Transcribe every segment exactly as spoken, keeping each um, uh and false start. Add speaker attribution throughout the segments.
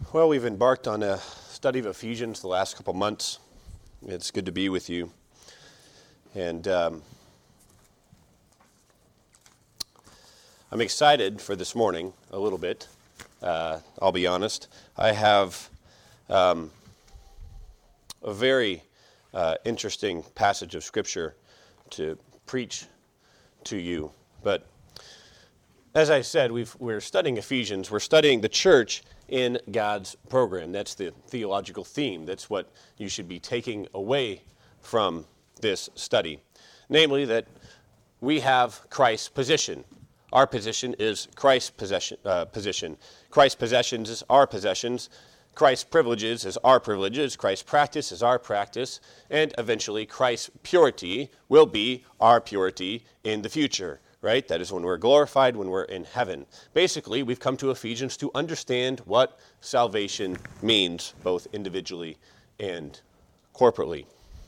Speaker 1: Well, we've embarked on a study of Ephesians the last couple months. It's good to be with you. And um, I'm excited for this morning a little bit. Uh, I'll be honest. I have um, a very uh, interesting passage of Scripture to preach to you. But as I said, we've, we're studying Ephesians. We're studying the church in God's program. That's the theological theme. That's what you should be taking away from this study. Namely, that we have Christ's position. Our position is Christ's possession, uh, position. Christ's possessions is our possessions. Christ's privileges is our privileges. Christ's practice is our practice. And eventually, Christ's purity will be our purity in the future. Right? That is when we're glorified, when we're in heaven. Basically, we've come to Ephesians to understand what salvation means, both individually and corporately.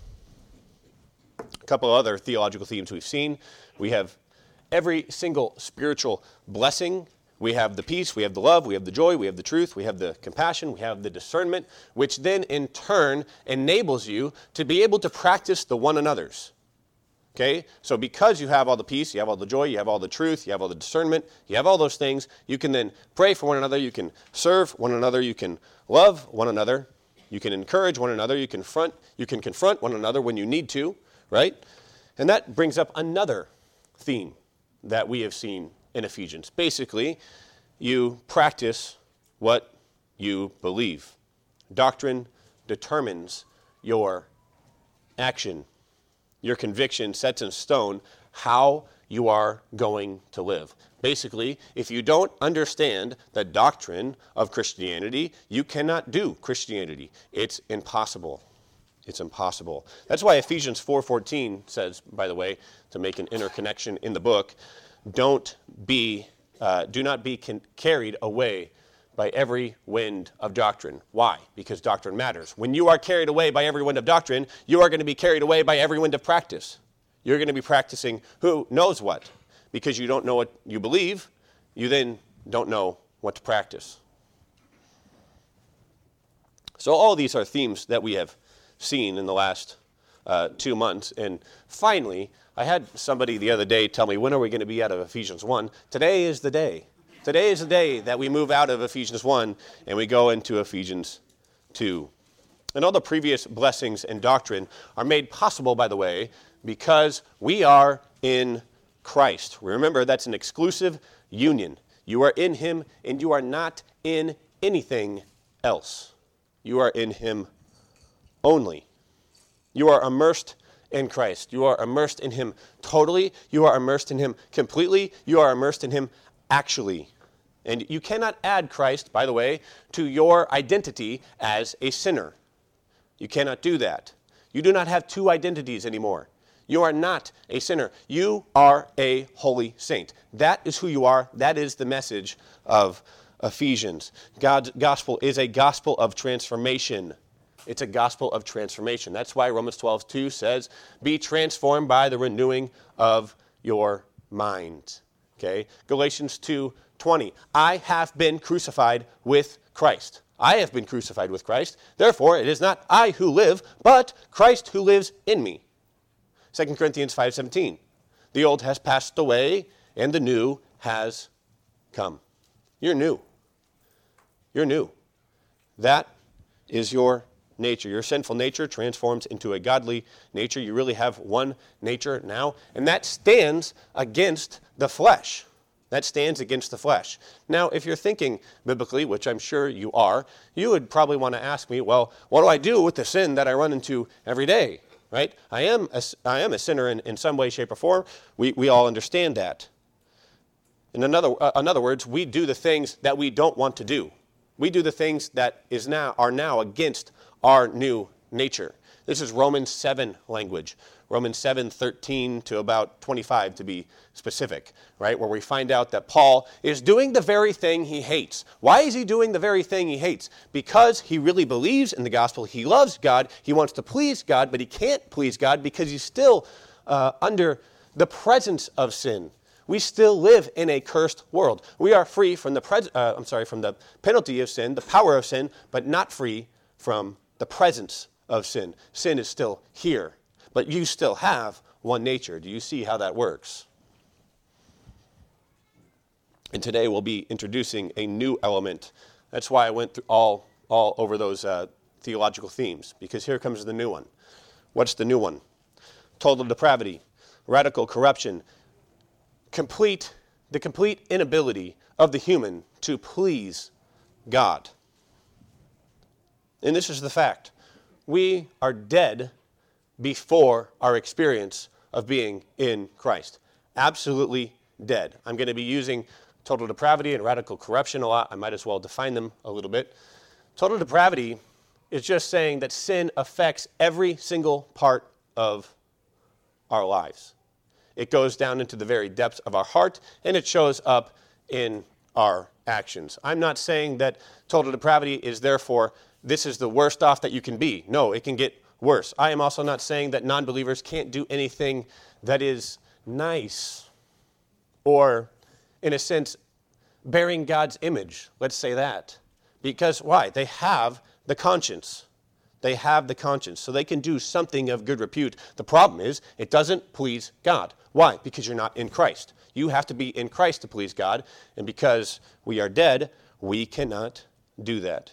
Speaker 1: A couple other theological themes we've seen. We have every single spiritual blessing. We have the peace, we have the love, we have the joy, we have the truth, we have the compassion, we have the discernment, which then in turn enables you to be able to practice the one another's. Okay, so because you have all the peace, you have all the joy, you have all the truth, you have all the discernment, you have all those things, you can then pray for one another, you can serve one another, you can love one another, you can encourage one another, you can confront, you can confront one another when you need to, right? And that brings up another theme that we have seen in Ephesians. Basically, you practice what you believe. Doctrine determines your action. Your conviction sets in stone how you are going to live. Basically, if you don't understand the doctrine of Christianity, you cannot do Christianity. It's impossible. It's impossible. That's why Ephesians four fourteen says, by the way, to make an interconnection in the book, don't be, uh, do not be con- carried away by every wind of doctrine. Why? Because doctrine matters. When you are carried away by every wind of doctrine, you are going to be carried away by every wind of practice. You're going to be practicing who knows what. Because you don't know what you believe, you then don't know what to practice. So all these are themes that we have seen in the last uh, two months. And finally, I had somebody the other day tell me, when are we going to be out of Ephesians one? Today is the day. Today is the day that we move out of Ephesians one and we go into Ephesians two. And all the previous blessings and doctrine are made possible, by the way, because we are in Christ. Remember, that's an exclusive union. You are in Him and you are not in anything else. You are in Him only. You are immersed in Christ. You are immersed in Him totally. You are immersed in Him completely. You are immersed in Him actually. And you cannot add Christ, by the way, to your identity as a sinner. You cannot do that. You do not have two identities anymore. You are not a sinner. You are a holy saint. That is who you are. That is the message of Ephesians. God's gospel is a gospel of transformation. It's a gospel of transformation. That's why Romans twelve two says, be transformed by the renewing of your mind. Okay, Galatians two twenty. I have been crucified with Christ. I have been crucified with Christ. Therefore, it is not I who live, but Christ who lives in me. Second Corinthians five seventeen. The old has passed away, and the new has come. You're new. You're new. That is your nature. Your sinful nature transforms into a godly nature. You really have one nature now, and that stands against the flesh. That stands against the flesh. Now, if you're thinking biblically, which I'm sure you are, you would probably want to ask me, well, what do I do with the sin that I run into every day? Right? I am a, I am a sinner in, in some way, shape, or form. We, we all understand that. In another, uh, in other words, we do the things that we don't want to do. We do the things that is now are now against our new nature. This is Romans seven language. Romans seven thirteen to about twenty-five to be specific, right? Where we find out that Paul is doing the very thing he hates. Why is he doing the very thing he hates? Because he really believes in the gospel. He loves God. He wants to please God, but he can't please God because he's still uh, under the presence of sin. we still live in a cursed world. We are free from the pres- uh, I'm sorry, from the penalty of sin, the power of sin, but not free from the presence of sin. Sin is still here, but you still have one nature. Do you see how that works? And today we'll be introducing a new element. That's why I went through all, all over those uh, theological themes, because here comes the new one. What's the new one? Total depravity, radical corruption, complete, the complete inability of the human to please God. And this is the fact. We are dead before our experience of being in Christ. Absolutely dead. I'm going to be using total depravity and radical corruption a lot. I might as well define them a little bit. Total depravity is just saying that sin affects every single part of our lives. It goes down into the very depths of our heart, and it shows up in our actions. I'm not saying that total depravity is therefore this is the worst off that you can be. No, it can get worse. I am also not saying that non-believers can't do anything that is nice or, in a sense, bearing God's image. Let's say that. Because why? They have the conscience. They have the conscience, so they can do something of good repute. The problem is, it doesn't please God. Why? Because you're not in Christ. You have to be in Christ to please God, and because we are dead, we cannot do that.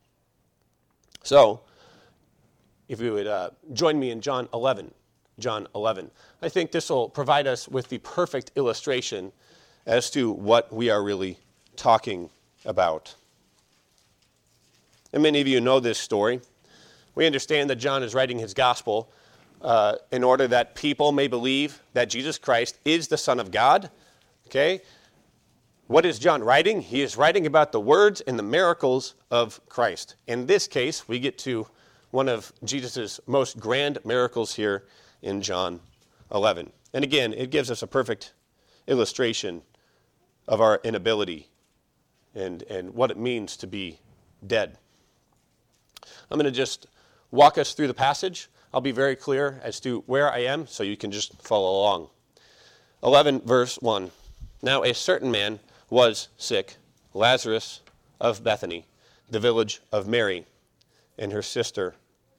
Speaker 1: So, if you would uh, join me in John eleven. John eleven. I think this will provide us with the perfect illustration as to what we are really talking about. And many of you know this story. We understand that John is writing his gospel uh, in order that people may believe that Jesus Christ is the Son of God. Okay? What is John writing? He is writing about the words and the miracles of Christ. In this case, we get to one of Jesus' most grand miracles here in John eleven. And again, it gives us a perfect illustration of our inability and, and what it means to be dead. I'm going to just walk us through the passage. I'll be very clear as to where I am, so you can just follow along. eleven, verse one. Now a certain man was sick, Lazarus of Bethany, the village of Mary, and her sister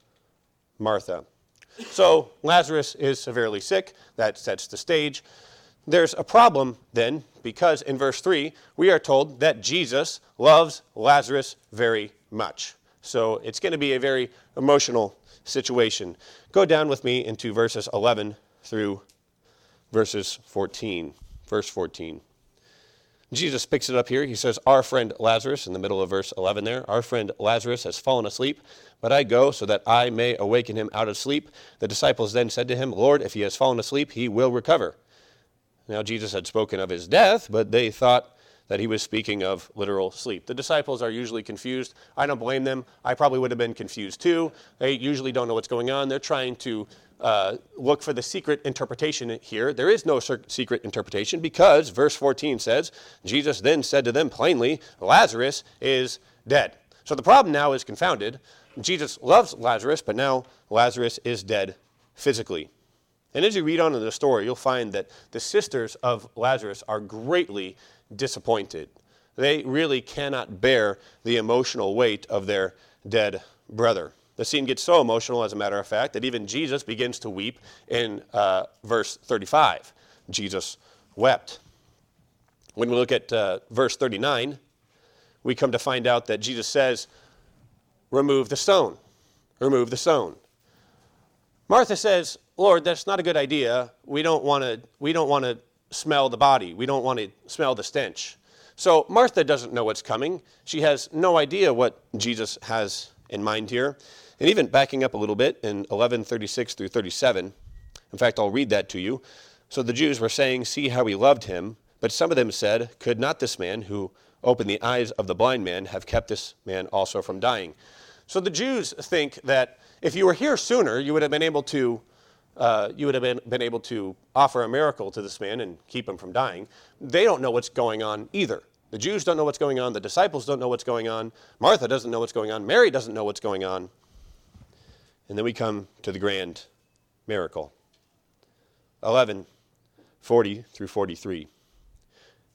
Speaker 1: Martha. So Lazarus is severely sick. That sets the stage. There's a problem then, because in verse three, we are told that Jesus loves Lazarus very much. So it's going to be a very emotional situation. Go down with me into verses eleven through verses fourteen. Verse fourteen. Jesus picks it up here. He says, our friend Lazarus, in the middle of verse eleven there, our friend Lazarus has fallen asleep, but I go so that I may awaken him out of sleep. The disciples then said to him, Lord, if he has fallen asleep, he will recover. Now Jesus had spoken of his death, but they thought that he was speaking of literal sleep. The disciples are usually confused. I don't blame them. I probably would have been confused too. They usually don't know what's going on. They're trying to uh, look for the secret interpretation here. There is no secret interpretation because verse fourteen says, Jesus then said to them plainly, Lazarus is dead. So the problem now is confounded. Jesus loves Lazarus, but now Lazarus is dead physically. And as you read on in the story, you'll find that the sisters of Lazarus are greatly disappointed. They really cannot bear the emotional weight of their dead brother. The scene gets so emotional, as a matter of fact, that even Jesus begins to weep in uh, verse thirty-five. Jesus wept. When we look at uh, verse thirty-nine, we come to find out that Jesus says, remove the stone. Remove the stone. Martha says, Lord, that's not a good idea. We don't want to we don't want to smell the body. We don't want to smell the stench. So Martha doesn't know what's coming. She has no idea what Jesus has in mind here. And even backing up a little bit in eleven thirty-six through thirty-seven, in fact, I'll read that to you. So the Jews were saying, see how he loved him. But some of them said, could not this man who opened the eyes of the blind man have kept this man also from dying? So the Jews think that if you were here sooner, you would have been able to Uh, you would have been, been able to offer a miracle to this man and keep him from dying. They don't know what's going on either. The Jews don't know what's going on. The disciples don't know what's going on. Martha doesn't know what's going on. Mary doesn't know what's going on. And then we come to the grand miracle. eleven, forty through forty-three.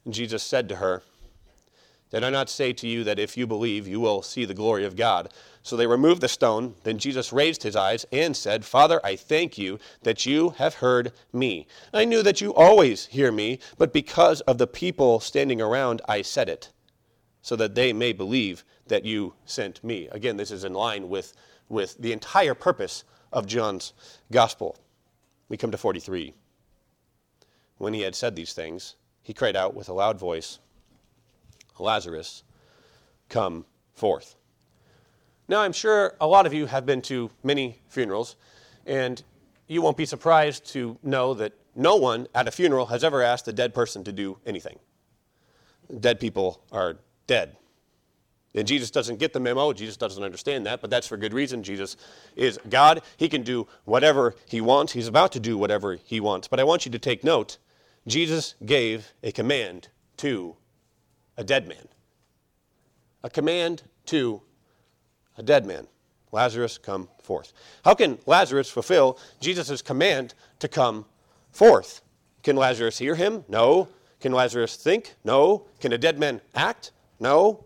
Speaker 1: And Jesus said to her, "Did I not say to you that if you believe, you will see the glory of God?" So they removed the stone. Then Jesus raised his eyes and said, "Father, I thank you that you have heard me. I knew that you always hear me, but because of the people standing around, I said it, so that they may believe that you sent me." Again, this is in line with, with the entire purpose of John's gospel. We come to forty-three. When he had said these things, he cried out with a loud voice, "Lazarus, come forth." Now, I'm sure a lot of you have been to many funerals, and you won't be surprised to know that no one at a funeral has ever asked a dead person to do anything. Dead people are dead. And Jesus doesn't get the memo. Jesus doesn't understand that, but that's for good reason. Jesus is God. He can do whatever he wants. He's about to do whatever he wants. But I want you to take note. Jesus gave a command to a dead man. A command to a dead man. Lazarus, come forth. How can Lazarus fulfill Jesus' command to come forth? Can Lazarus hear him? No. Can Lazarus think? No. Can a dead man act? No.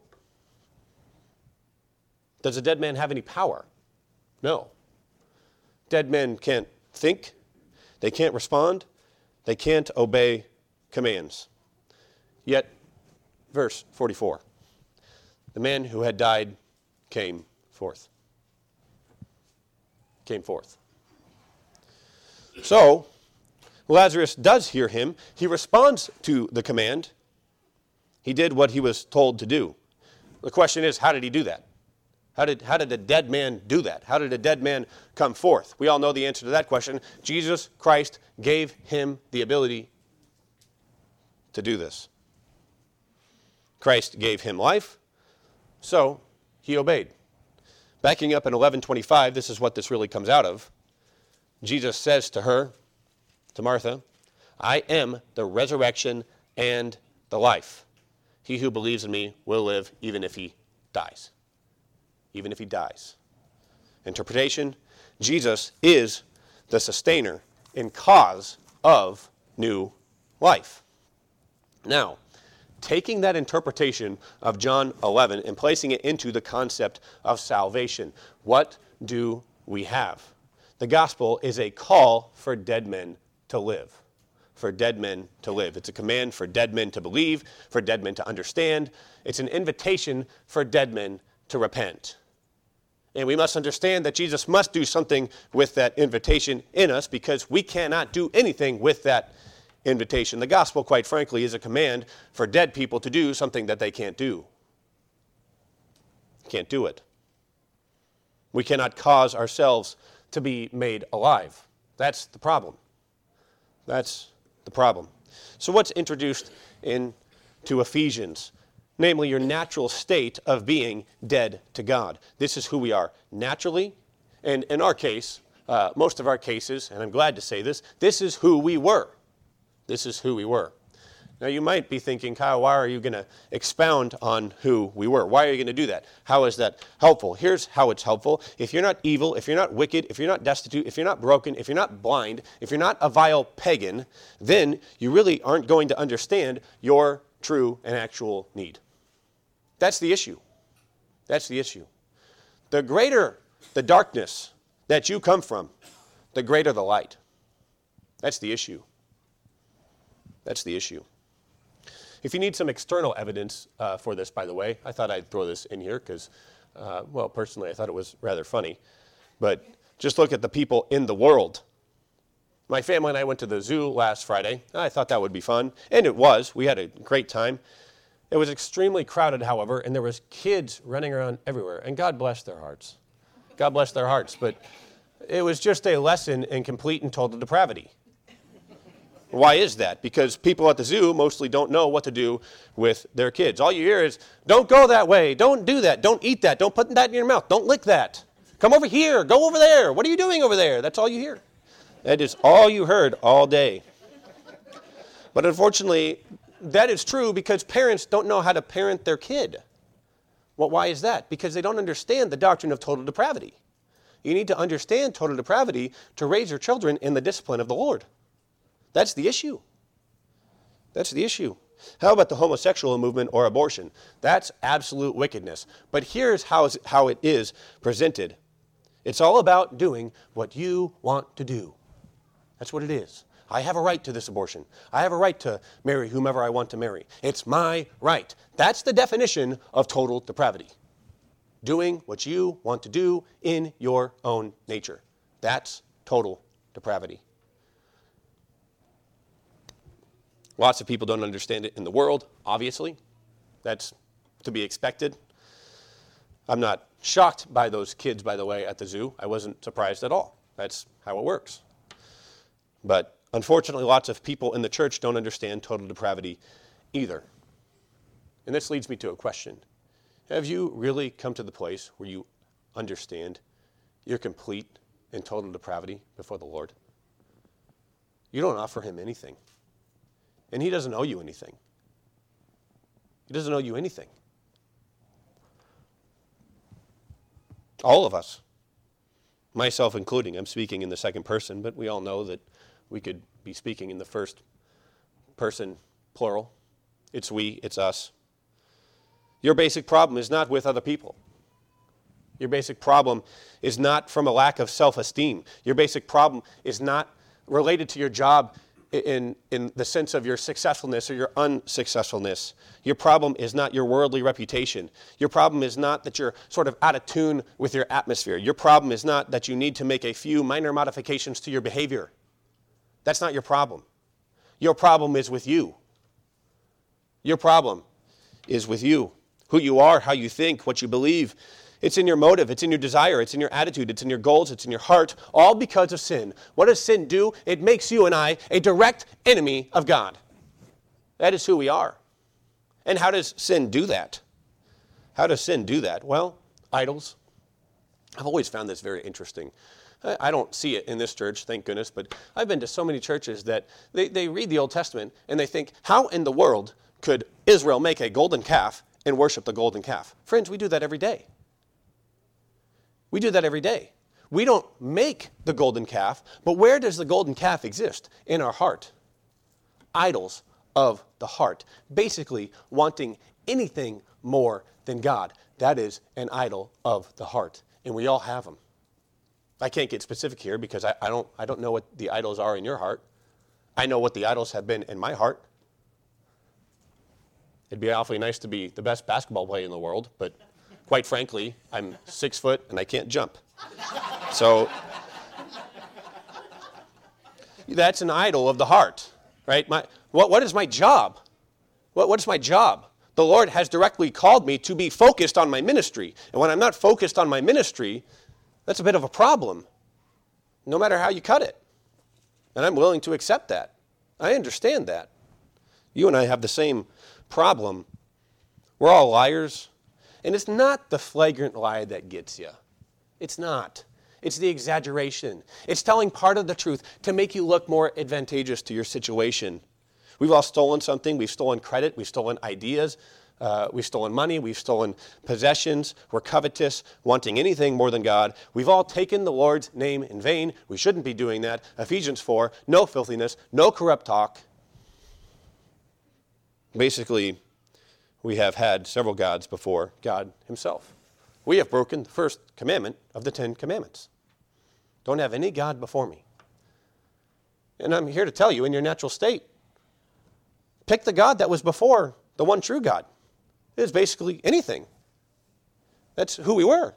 Speaker 1: Does a dead man have any power? No. Dead men can't think. They can't respond. They can't obey commands. Yet, verse forty-four, the man who had died came forth. Came forth. So, Lazarus does hear him. He responds to the command. He did what he was told to do. The question is, how did he do that? How did, how did a dead man do that? How did a dead man come forth? We all know the answer to that question. Jesus Christ gave him the ability to do this. Christ gave him life, so he obeyed. Backing up in eleven twenty-five, this is what this really comes out of. Jesus says to her, to Martha, "I am the resurrection and the life. He who believes in me will live even if he dies." Even if he dies. Interpretation, Jesus is the sustainer and cause of new life. Now, taking that interpretation of John eleven and placing it into the concept of salvation, what do we have? The gospel is a call for dead men to live. For dead men to live. It's a command for dead men to believe, for dead men to understand. It's an invitation for dead men to repent. And we must understand that Jesus must do something with that invitation in us, because we cannot do anything with that invitation. The gospel, quite frankly, is a command for dead people to do something that they can't do. Can't do it. We cannot cause ourselves to be made alive. That's the problem. That's the problem. So what's introduced into Ephesians? Namely, your natural state of being dead to God. This is who we are naturally, and in our case, uh, most of our cases, and I'm glad to say this, this is who we were. This is who we were. Now, you might be thinking, Kyle, why are you going to expound on who we were? Why are you going to do that? How is that helpful? Here's how it's helpful. If you're not evil, if you're not wicked, if you're not destitute, if you're not broken, if you're not blind, if you're not a vile pagan, then you really aren't going to understand your true and actual need. That's the issue. That's the issue. The greater the darkness that you come from, the greater the light. That's the issue. That's the issue. If you need some external evidence uh, for this, by the way, I thought I'd throw this in here because, uh, well, personally, I thought it was rather funny. But just look at the people in the world. My family and I went to the zoo last Friday. I thought that would be fun, and it was. We had a great time. It was extremely crowded, however, and there was kids running around everywhere, and God bless their hearts. God bless their hearts, but it was just a lesson in complete and total depravity. Why is that? Because people at the zoo mostly don't know what to do with their kids. All you hear is, don't go that way, don't do that, don't eat that, don't put that in your mouth, don't lick that. Come over here, go over there, what are you doing over there? That's all you hear. That is all you heard all day. But unfortunately, that is true because parents don't know how to parent their kid. Well, why is that? Because they don't understand the doctrine of total depravity. You need to understand total depravity to raise your children in the discipline of the Lord. That's the issue. That's the issue. How about the homosexual movement or abortion? That's absolute wickedness. But here's how, how it is presented. It's all about doing what you want to do. That's what it is. I have a right to this abortion. I have a right to marry whomever I want to marry. It's my right. That's the definition of total depravity. Doing what you want to do in your own nature. That's total depravity. Lots of people don't understand it in the world, obviously. That's to be expected. I'm not shocked by those kids, by the way, at the zoo. I wasn't surprised at all. That's how it works. But unfortunately, lots of people in the church don't understand total depravity either. And this leads me to a question. Have you really come to the place where you understand your complete and total depravity before the Lord? You don't offer him anything. And he doesn't owe you anything. He doesn't owe you anything. All of us, myself including, I'm speaking in the second person, but we all know that we could be speaking in the first person plural. It's we, it's us. Your basic problem is not with other people. Your basic problem is not from a lack of self-esteem. Your basic problem is not related to your job in, in the sense of your successfulness or your unsuccessfulness. Your problem is not your worldly reputation. Your problem is not that you're sort of out of tune with your atmosphere. Your problem is not that you need to make a few minor modifications to your behavior. That's not your problem. Your problem is with you. Your problem is with you. Who you are, how you think, what you believe. It's in your motive, it's in your desire, it's in your attitude, it's in your goals, it's in your heart, all because of sin. What does sin do? It makes you and I a direct enemy of God. That is who we are. And how does sin do that? How does sin do that? Well, idols. I've always found this very interesting. I don't see it in this church, thank goodness, but I've been to so many churches that they, they read the Old Testament and they think, how in the world could Israel make a golden calf and worship the golden calf? Friends, we do that every day. We do that every day. We don't make the golden calf, but where does the golden calf exist? In our heart. Idols of the heart. Basically, wanting anything more than God. That is an idol of the heart. And we all have them. I can't get specific here because I, I don't I don't know what the idols are in your heart. I know what the idols have been in my heart. It'd be awfully nice to be the best basketball player in the world, but quite frankly, I'm six foot and I can't jump. So that's an idol of the heart, right? My, what, what is my job? What, what is my job? The Lord has directly called me to be focused on my ministry. And when I'm not focused on my ministry, that's a bit of a problem, no matter how you cut it. And I'm willing to accept that. I understand that. You and I have the same problem. We're all liars. And it's not the flagrant lie that gets you. It's not. It's the exaggeration. It's telling part of the truth to make you look more advantageous to your situation. We've all stolen something. We've stolen credit. We've stolen ideas. Uh, we've stolen money. We've stolen possessions. We're covetous, wanting anything more than God. We've all taken the Lord's name in vain. We shouldn't be doing that. Ephesians four, no filthiness, no corrupt talk. Basically, we have had several gods before God himself. We have broken the first commandment of the Ten Commandments. Don't have any God before me. And I'm here to tell you, in your natural state, pick the God that was before the one true God. It is basically anything. That's who we were.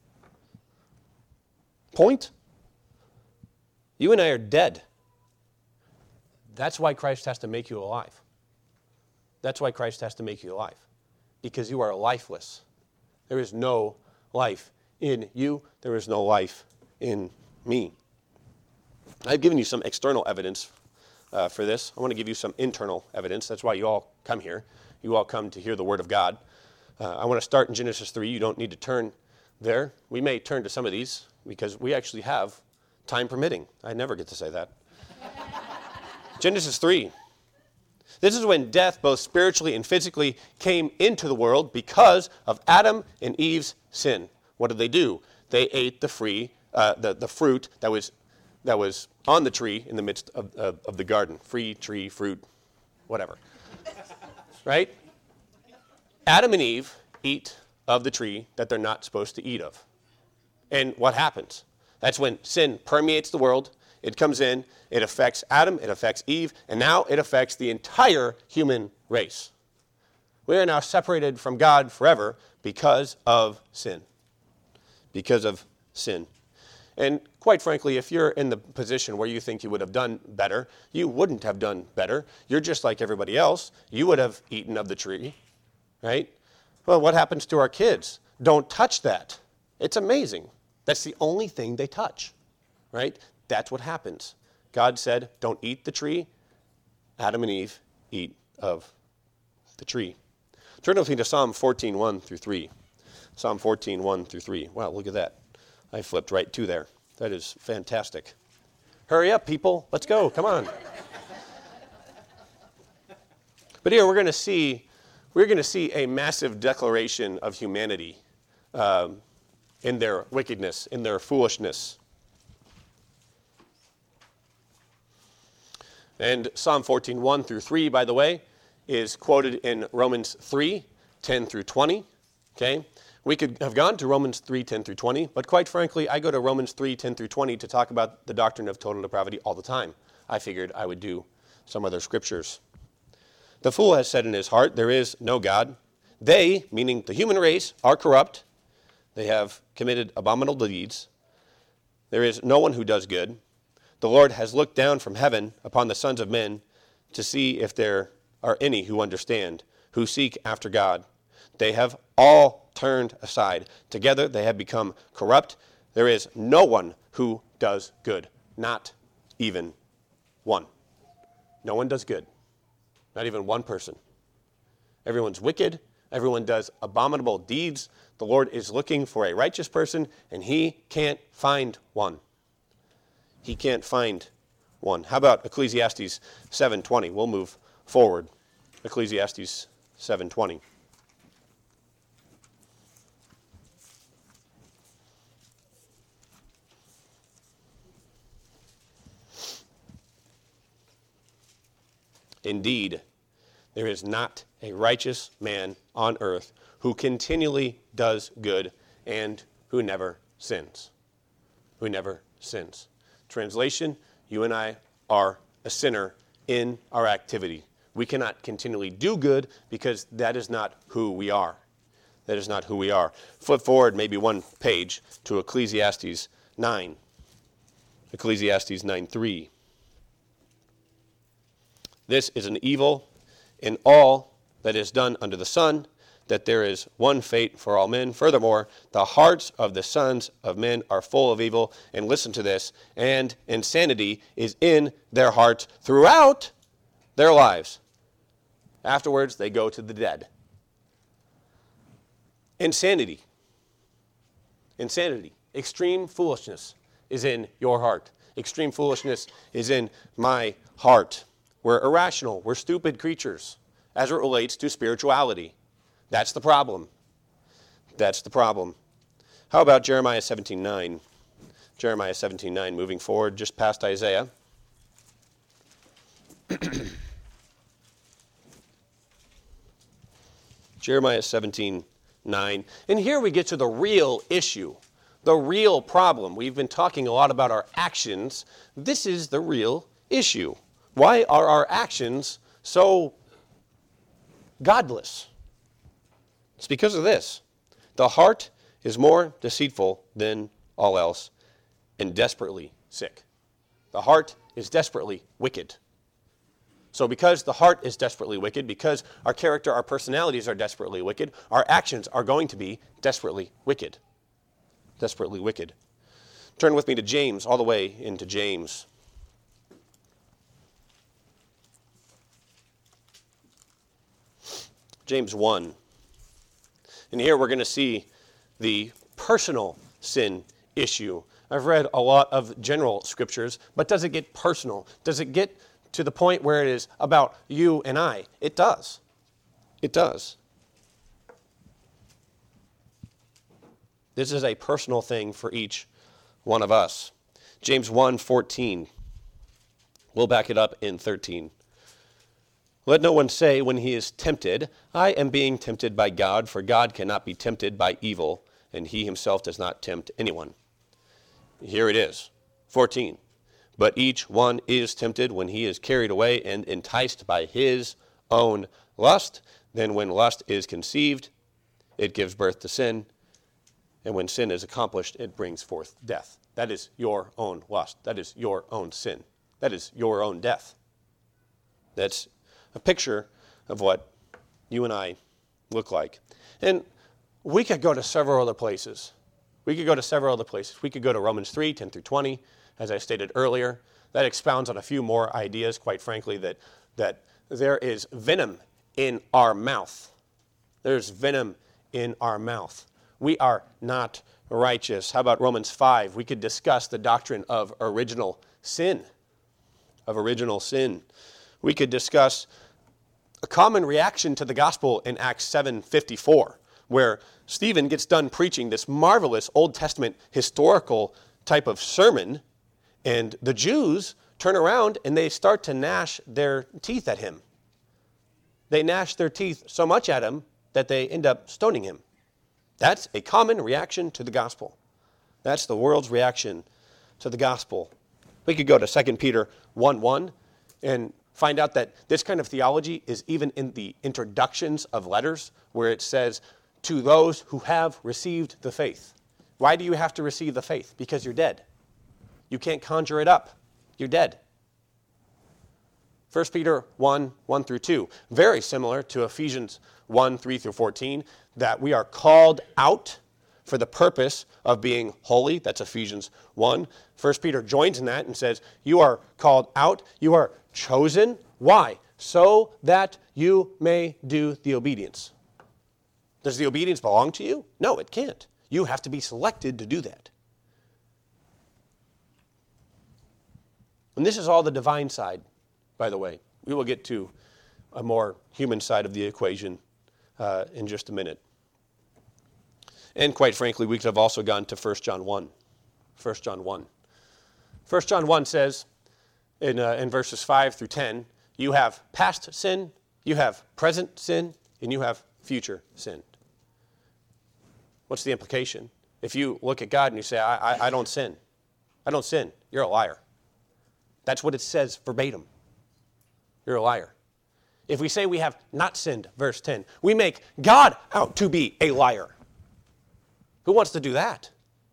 Speaker 1: Point. You and I are dead. That's why Christ has to make you alive. That's why Christ has to make you alive. Because you are lifeless. There is no life in you. There is no life in me. I've given you some external evidence uh, for this. I want to give you some internal evidence. That's why you all come here. You all come to hear the Word of God. Uh, I want to start in Genesis three. You don't need to turn there. We may turn to some of these because we actually have time permitting. I never get to say that. Genesis three. This is when death, both spiritually and physically, came into the world because of Adam and Eve's sin. What did they do? They ate the free, uh, the, the fruit that was that was on the tree in the midst of, of, of the garden. Free tree, fruit, whatever. right? Adam and Eve eat of the tree that they're not supposed to eat of. And what happens? That's when sin permeates the world. It comes in, it affects Adam, it affects Eve, and now it affects the entire human race. We are now separated from God forever because of sin. Because of sin. And quite frankly, if you're in the position where you think you would have done better, you wouldn't have done better. You're just like everybody else. You would have eaten of the tree, right? Well, what happens to our kids? Don't touch that. It's amazing. That's the only thing they touch, right? That's what happens. God said, don't eat the tree. Adam and Eve eat of the tree. Turn with me to Psalm fourteen, one through three. Psalm fourteen, one through three. Wow, look at that. I flipped right to there. That is fantastic. Hurry up, people. Let's go. Come on. But here we're going to see, we're going to see a massive declaration of humanity um, in their wickedness, in their foolishness. And Psalm fourteen, one through three, by the way, is quoted in Romans three, ten through twenty. Okay? We could have gone to Romans three, ten through twenty, but quite frankly, I go to Romans three, ten through twenty to talk about the doctrine of total depravity all the time. I figured I would do some other scriptures. The fool has said in his heart, there is no God. They, meaning the human race, are corrupt. They have committed abominable deeds. There is no one who does good. The Lord has looked down from heaven upon the sons of men to see if there are any who understand, who seek after God. They have all turned aside. Together they have become corrupt. There is no one who does good, not even one. No one does good, not even one person. Everyone's wicked. Everyone does abominable deeds. The Lord is looking for a righteous person, and he can't find one. He can't find one. How about Ecclesiastes seven twenty? We'll move forward. Ecclesiastes seven twenty. Indeed, there is not a righteous man on earth who continually does good and who never sins. Who never sins. Translation, you and I are a sinner in our activity. We cannot continually do good because that is not who we are. That is not who we are. Flip forward maybe one page to Ecclesiastes nine. Ecclesiastes nine three. This is an evil in all that is done under the sun, that there is one fate for all men. Furthermore, the hearts of the sons of men are full of evil. And listen to this, and insanity is in their hearts throughout their lives. Afterwards, they go to the dead. Insanity. Insanity. Extreme foolishness is in your heart. Extreme foolishness is in my heart. We're irrational. We're stupid creatures as it relates to spirituality. That's the problem. That's the problem. How about Jeremiah seventeen nine? Jeremiah seventeen nine, moving forward just past Isaiah. Jeremiah seventeen nine. And here we get to the real issue, the real problem. We've been talking a lot about our actions. This is the real issue. Why are our actions so godless? It's because of this. The heart is more deceitful than all else and desperately sick. The heart is desperately wicked. So because the heart is desperately wicked, because our character, our personalities are desperately wicked, our actions are going to be desperately wicked. Desperately wicked. Turn with me to James, all the way into James. James one. And here we're going to see the personal sin issue. I've read a lot of general scriptures, but does it get personal? Does it get to the point where it is about you and I? It does. It does. This is a personal thing for each one of us. James one fourteen. We'll back it up in thirteen. Let no one say when he is tempted, I am being tempted by God, for God cannot be tempted by evil, and he himself does not tempt anyone. Here it is, fourteen. But each one is tempted when he is carried away and enticed by his own lust. Then when lust is conceived, it gives birth to sin. And when sin is accomplished, it brings forth death. That is your own lust. That is your own sin. That is your own death. That's a picture of what you and I look like. And we could go to several other places. We could go to several other places. We could go to Romans three, ten through twenty, as I stated earlier. That expounds on a few more ideas, quite frankly, that, that there is venom in our mouth. There's venom in our mouth. We are not righteous. How about Romans five? We could discuss the doctrine of original sin. Of original sin. We could discuss a common reaction to the gospel in Acts seven fifty-four, where Stephen gets done preaching this marvelous Old Testament historical type of sermon, and the Jews turn around and they start to gnash their teeth at him. They gnash their teeth so much at him that they end up stoning him. That's a common reaction to the gospel. That's the world's reaction to the gospel. We could go to Second Peter one one and find out that this kind of theology is even in the introductions of letters, where it says, to those who have received the faith. Why do you have to receive the faith? Because you're dead. You can't conjure it up. You're dead. First Peter one, one through two. Very similar to Ephesians one, three through fourteen, that we are called out for the purpose of being holy. That's Ephesians one. First Peter joins in that and says, you are called out, you are chosen. Why? So that you may do the obedience. Does the obedience belong to you? No, it can't. You have to be selected to do that. And this is all the divine side, by the way. We will get to a more human side of the equation uh, in just a minute. And quite frankly, we could have also gone to First John one. First John one. First John one says, in, uh, in verses five through ten, you have past sin, you have present sin, and you have future sin. What's the implication? If you look at God and you say, I, I, I don't sin. I don't sin. You're a liar. That's what it says verbatim. You're a liar. If we say we have not sinned, verse ten, we make God out to be a liar. Who wants to do that?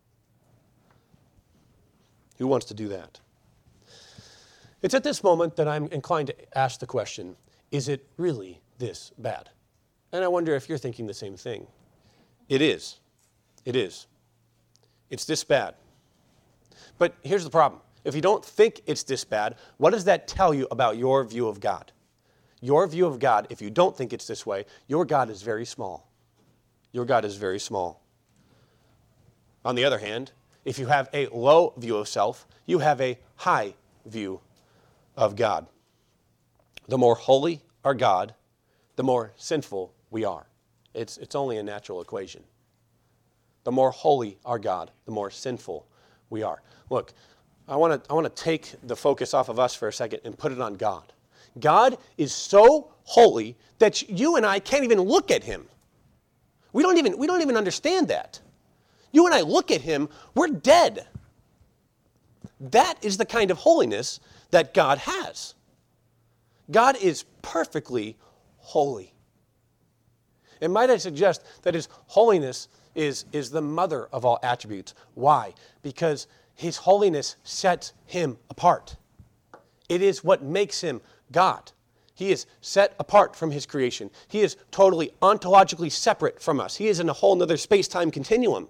Speaker 1: Who wants to do that? It's at this moment that I'm inclined to ask the question, is it really this bad? And I wonder if you're thinking the same thing. It is. It is. It's this bad. But here's the problem. If you don't think it's this bad, what does that tell you about your view of God? Your view of God, if you don't think it's this way, your God is very small. Your God is very small. On the other hand, if you have a low view of self, you have a high view of God. The more holy our God, the more sinful we are. It's, it's only a natural equation. The more holy our God, the more sinful we are. Look, I want to I want to take the focus off of us for a second and put it on God. God is so holy that you and I can't even look at him. We don't even we don't even understand that. You and I look at him, we're dead. That is the kind of holiness that God has. God is perfectly holy. And might I suggest that his holiness is, is the mother of all attributes. Why? Because his holiness sets him apart. It is what makes him God. He is set apart from his creation. He is totally ontologically separate from us. He is in a whole other space-time continuum.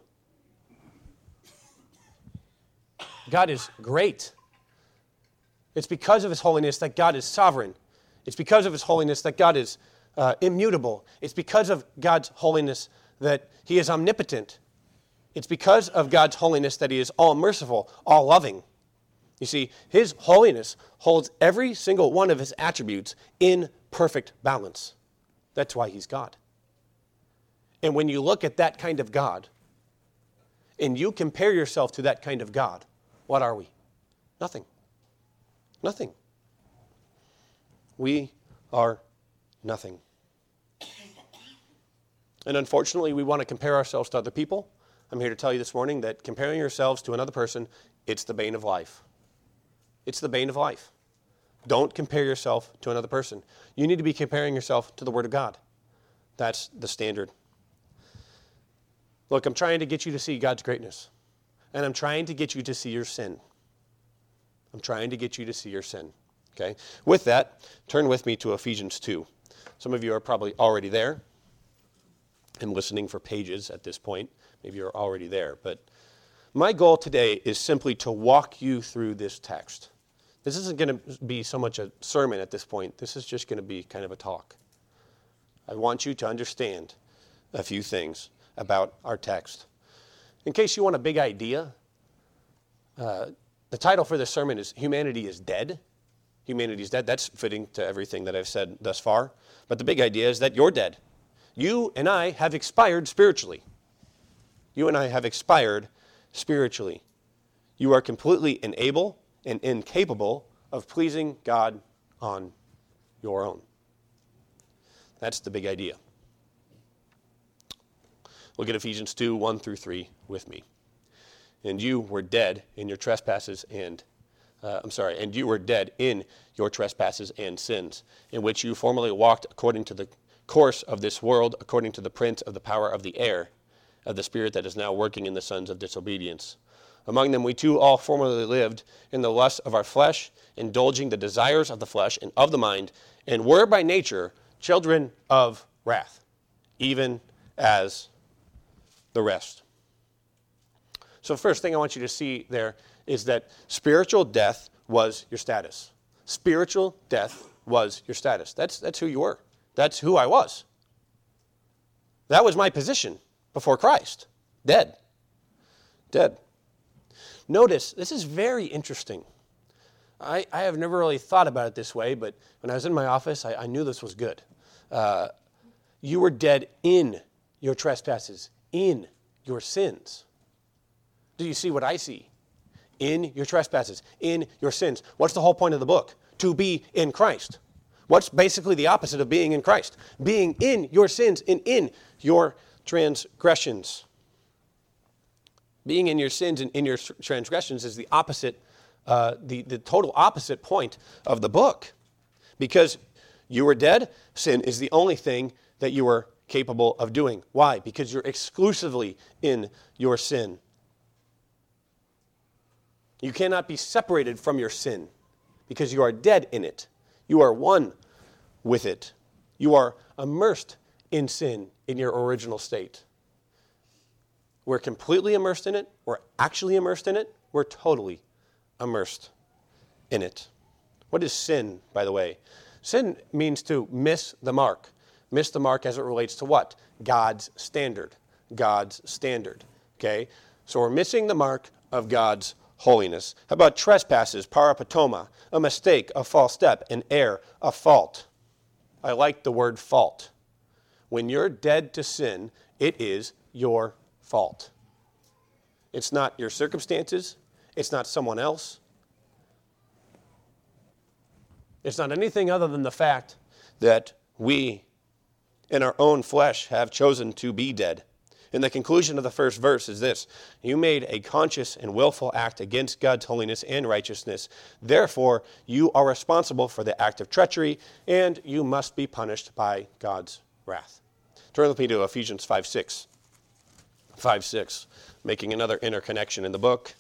Speaker 1: God is great. It's because of his holiness that God is sovereign. It's because of his holiness that God is uh, immutable. It's because of God's holiness that he is omnipotent. It's because of God's holiness that he is all merciful, all loving. You see, his holiness holds every single one of his attributes in perfect balance. That's why he's God. And when you look at that kind of God, and you compare yourself to that kind of God, what are we? Nothing. Nothing. We are nothing. And unfortunately, we want to compare ourselves to other people. I'm here to tell you this morning that comparing yourselves to another person, it's the bane of life. It's the bane of life. Don't compare yourself to another person. You need to be comparing yourself to the Word of God. That's the standard. Look, I'm trying to get you to see God's greatness. And I'm trying to get you to see your sin. I'm trying to get you to see your sin. Okay? With that, turn with me to Ephesians two. Some of you are probably already there and listening for pages at this point. Maybe you're already there. But my goal today is simply to walk you through this text. This isn't going to be so much a sermon at this point. This is just going to be kind of a talk. I want you to understand a few things about our text. In case you want a big idea, uh, the title for this sermon is Humanity is Dead. Humanity is dead. That's fitting to everything that I've said thus far. But the big idea is that you're dead. You and I have expired spiritually. You and I have expired spiritually. You are completely unable and incapable of pleasing God on your own. That's the big idea. Look at Ephesians two, one through three with me. And you were dead in your trespasses and, uh, I'm sorry, and you were dead in your trespasses and sins, in which you formerly walked according to the course of this world, according to the prince of the power of the air, of the spirit that is now working in the sons of disobedience. Among them we too all formerly lived in the lust of our flesh, indulging the desires of the flesh and of the mind, and were by nature children of wrath, even as the rest. So first thing I want you to see there is that spiritual death was your status. Spiritual death was your status. That's, that's who you were. That's who I was. That was my position before Christ. Dead. Dead. Notice, this is very interesting. I, I have never really thought about it this way, but when I was in my office, I, I knew this was good. Uh, you were dead in your trespasses, in your sins. Do you see what I see? In your trespasses, in your sins. What's the whole point of the book? To be in Christ. What's basically the opposite of being in Christ? Being in your sins and in your transgressions. Being in your sins and in your transgressions is the opposite, uh, the, the total opposite point of the book. Because you were dead, sin is the only thing that you were capable of doing. Why? Because you're exclusively in your sin. You cannot be separated from your sin because you are dead in it. You are one with it. You are immersed in sin in your original state. We're completely immersed in it. We're actually immersed in it. We're totally immersed in it. What is sin, by the way? Sin means to miss the mark. Miss the mark as it relates to what? God's standard. God's standard. Okay? So we're missing the mark of God's holiness. How about trespasses, parapatoma, a mistake, a false step, an error, a fault? I like the word fault. When you're dead to sin, it is your fault. It's not your circumstances. It's not someone else. It's not anything other than the fact that we, in our own flesh, have chosen to be dead. And the conclusion of the first verse is this: you made a conscious and willful act against God's holiness and righteousness. Therefore, you are responsible for the act of treachery, and you must be punished by God's wrath. Turn with me to Ephesians five six. five six, making another interconnection in the book.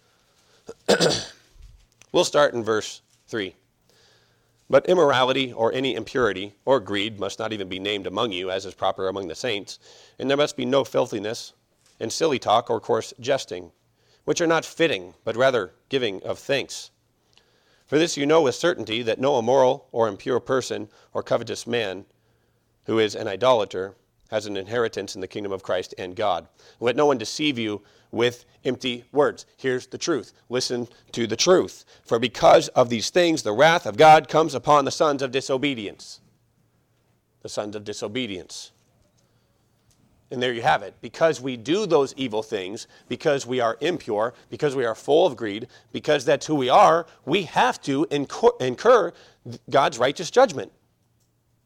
Speaker 1: We'll start in verse three. But immorality or any impurity or greed must not even be named among you, as is proper among the saints. And there must be no filthiness, and silly talk or coarse jesting, which are not fitting, but rather giving of thanks. For this you know with certainty, that no immoral or impure person or covetous man, who is an idolater, has an inheritance in the kingdom of Christ and God. Let no one deceive you with empty words. Here's the truth. Listen to the truth. For because of these things, the wrath of God comes upon the sons of disobedience. The sons of disobedience. And there you have it. Because we do those evil things, because we are impure, because we are full of greed, because that's who we are, we have to incur, incur God's righteous judgment.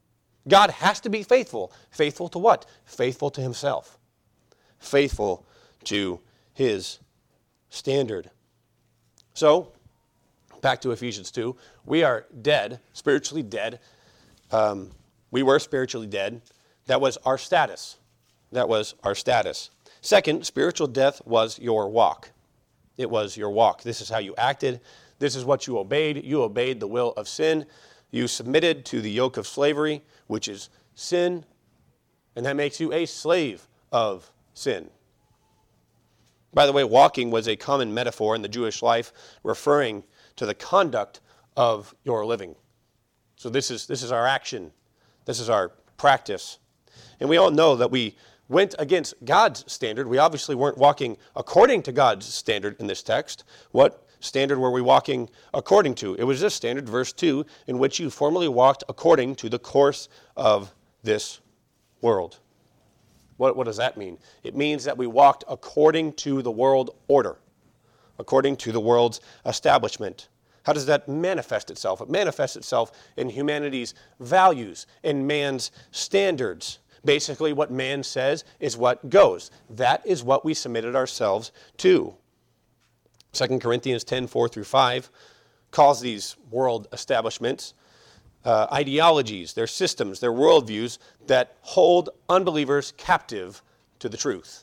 Speaker 1: God has to be faithful. Faithful to what? Faithful to himself. Faithful to his standard. So, back to Ephesians two. We are dead, spiritually dead. Um, we were spiritually dead. That was our status. That was our status. Second, spiritual death was your walk. It was your walk. This is how you acted. This is what you obeyed. You obeyed the will of sin. You submitted to the yoke of slavery, which is sin, and that makes you a slave of sin. By the way, walking was a common metaphor in the Jewish life, referring to the conduct of your living. So this is this is our action. This is our practice. And we all know that we went against God's standard. We obviously weren't walking according to God's standard in this text. What standard were we walking according to? It was this standard, verse two, in which you formerly walked according to the course of this world. What, what does that mean? It means that we walked according to the world order, according to the world's establishment. How does that manifest itself? It manifests itself in humanity's values, in man's standards. Basically, what man says is what goes. That is what we submitted ourselves to. Second Corinthians ten, four through five calls these world establishments uh, ideologies, their systems, their worldviews that hold unbelievers captive to the truth.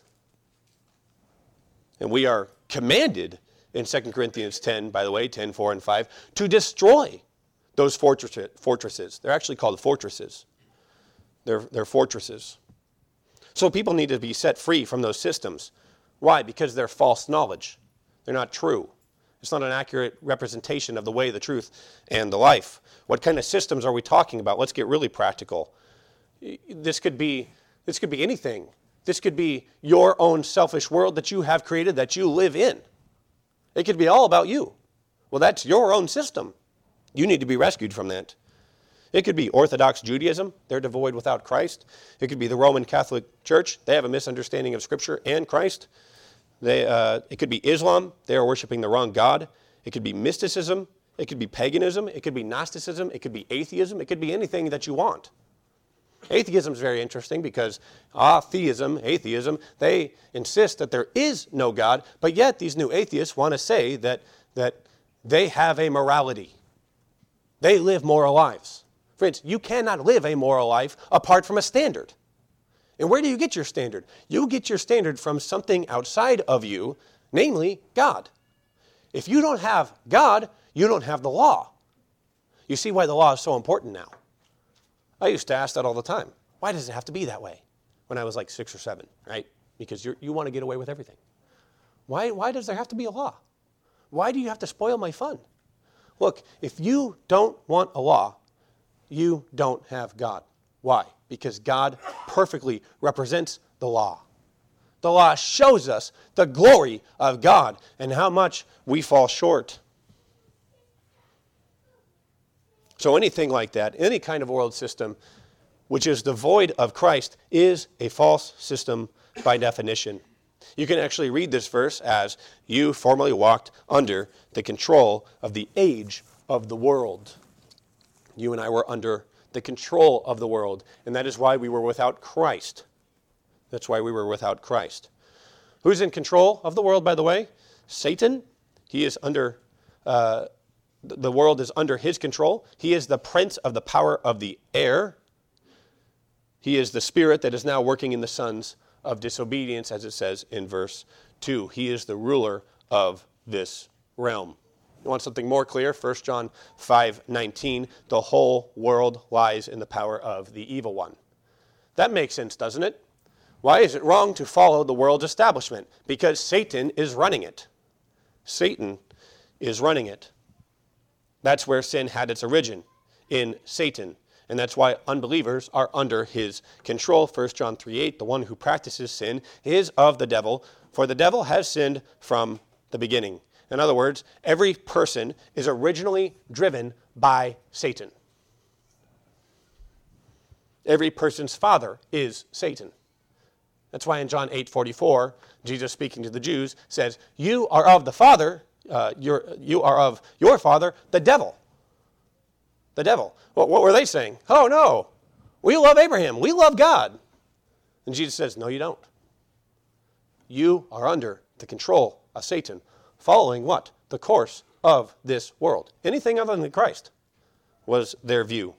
Speaker 1: And we are commanded in Second Corinthians ten, by the way, ten, four, and five, to destroy those fortresses. They're actually called fortresses. They're, they're fortresses. So people need to be set free from those systems. Why? Because they're false knowledge. They're not true. It's not an accurate representation of the way, the truth, and the life. What kind of systems are we talking about? Let's get really practical. This could be, this could be anything. This could be your own selfish world that you have created, that you live in. It could be all about you. Well, that's your own system. You need to be rescued from that. It could be Orthodox Judaism. They're devoid without Christ. It could be the Roman Catholic Church. They have a misunderstanding of Scripture and Christ. They, uh, it could be Islam. They are worshiping the wrong God. It could be mysticism. It could be paganism. It could be Gnosticism. It could be atheism. It could be anything that you want. Atheism is very interesting because atheism, atheism, they insist that there is no God, but yet these new atheists want to say that, that they have a morality. They live moral lives. Friends, you cannot live a moral life apart from a standard. And where do you get your standard? You get your standard from something outside of you, namely God. If you don't have God, you don't have the law. You see why the law is so important now. I used to ask that all the time. Why does it have to be that way? When I was like six or seven, right? Because you're, you want to get away with everything. Why, why does there have to be a law? Why do you have to spoil my fun? Look, if you don't want a law, you don't have God. Why? Because God perfectly represents the law. The law shows us the glory of God and how much we fall short. So anything like that, any kind of world system which is devoid of Christ is a false system by definition. You can actually read this verse as, you formerly walked under the control of the age of the world. You and I were under the control of the world, and that is why we were without Christ. That's why we were without Christ. Who's in control of the world, by the way? Satan. He is under, uh, the world is under his control. He is the prince of the power of the air. He is the spirit that is now working in the sons of disobedience, as it says in verse two. He is the ruler of this realm. You want something more clear? First John five nineteen, the whole world lies in the power of the evil one. That makes sense, doesn't it? Why is it wrong to follow the world's establishment? Because Satan is running it. Satan is running it. That's where sin had its origin, in Satan. And that's why unbelievers are under his control. First John three eight, the one who practices sin is of the devil, for the devil has sinned from the beginning. In other words, every person is originally driven by Satan. Every person's father is Satan. That's why in John eight forty-four, Jesus speaking to the Jews says, you are of the father, uh, you're, you are of your father, the devil. The devil. What, what were they saying? Oh no, We love Abraham. We love God. And Jesus says, no, you don't. You are under the control of Satan, following what? The course of this world. Anything other than Christ was their view.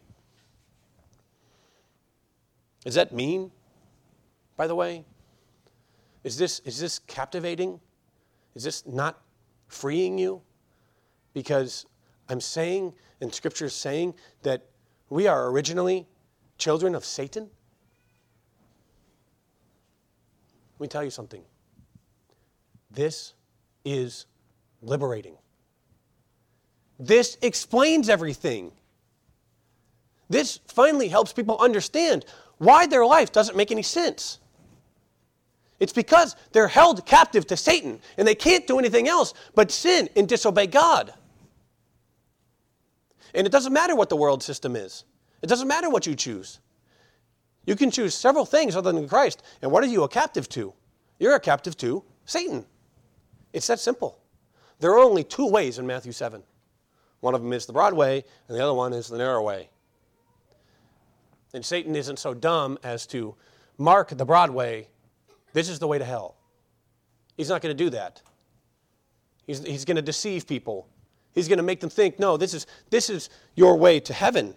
Speaker 1: Is that mean, by the way? Is this, is this captivating? Is this not freeing you? Because I'm saying, and Scripture is saying, that we are originally children of Satan. Let me tell you something. This is liberating. This explains everything. This finally helps people understand why their life doesn't make any sense. It's because they're held captive to Satan, and they can't do anything else but sin and disobey God. And it doesn't matter what the world system is. It doesn't matter what you choose. You can choose several things other than Christ. And what are you a captive to? You're a captive to Satan. It's that simple. There are only two ways in Matthew seven. One of them is the broad way, and the other one is the narrow way. And Satan isn't so dumb as to mark the broad way. This is the way to hell. He's not going to do that. He's, he's going to deceive people. He's going to make them think, no, this is, this is your way to heaven.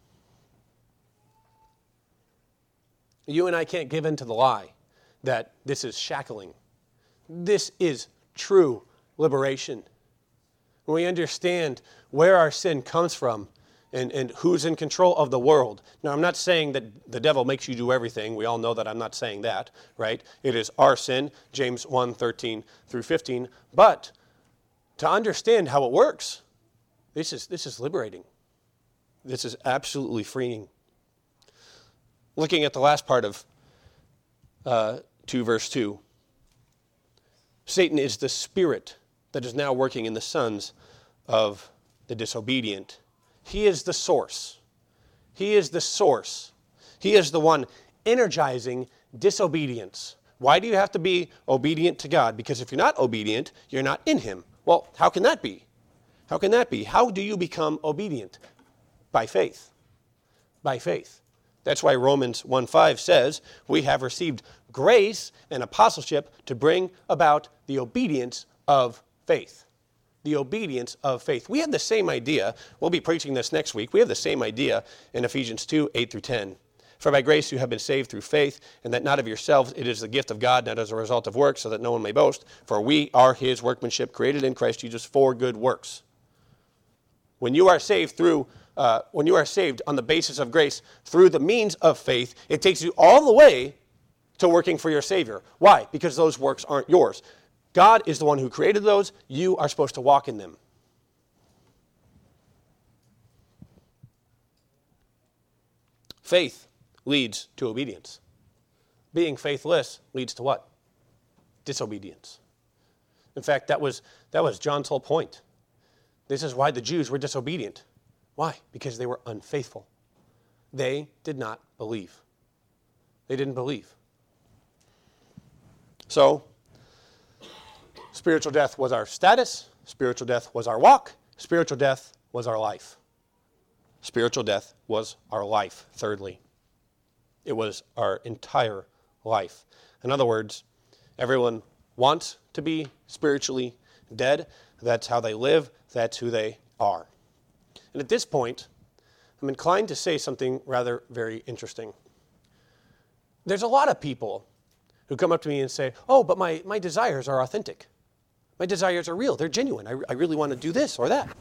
Speaker 1: You and I can't give in to the lie that this is shackling. This is true liberation. When we understand where our sin comes from and, and who's in control of the world. Now, I'm not saying that the devil makes you do everything. We all know that I'm not saying that, right? It is our sin, James one, thirteen through fifteen. But to understand how it works, this is, this is liberating. This is absolutely freeing. Looking at the last part of uh, two verse two. Satan is the spirit that is now working in the sons of the disobedient. He is the source. He is the source. He is the one energizing disobedience. Why do you have to be obedient to God? Because if you're not obedient, you're not in Him. Well, how can that be? How can that be? How do you become obedient? By faith. By faith. That's why Romans one five says, we have received grace and apostleship to bring about the obedience of faith. The obedience of faith. We have the same idea. We'll be preaching this next week. We have the same idea in Ephesians two, eight through ten. For by grace you have been saved through faith, and that not of yourselves, it is the gift of God, not as a result of works, so that no one may boast. For we are His workmanship, created in Christ Jesus for good works. When you are saved through, uh, when you are saved on the basis of grace through the means of faith, it takes you all the way to working for your Savior. Why? Because those works aren't yours. God is the one who created those. You are supposed to walk in them. Faith leads to obedience. Being faithless leads to what? Disobedience. In fact, that was, that was John's whole point. This is why the Jews were disobedient. Why? Because they were unfaithful. They did not believe. They didn't believe. So, spiritual death was our status. Spiritual death was our walk. Spiritual death was our life. Spiritual death was our life, thirdly. It was our entire life. In other words, everyone wants to be spiritually dead. That's how they live. That's who they are. And at this point, I'm inclined to say something rather very interesting. There's a lot of people who come up to me and say, oh, but my, my desires are authentic. My desires are real. They're genuine. I, I really want to do this or that.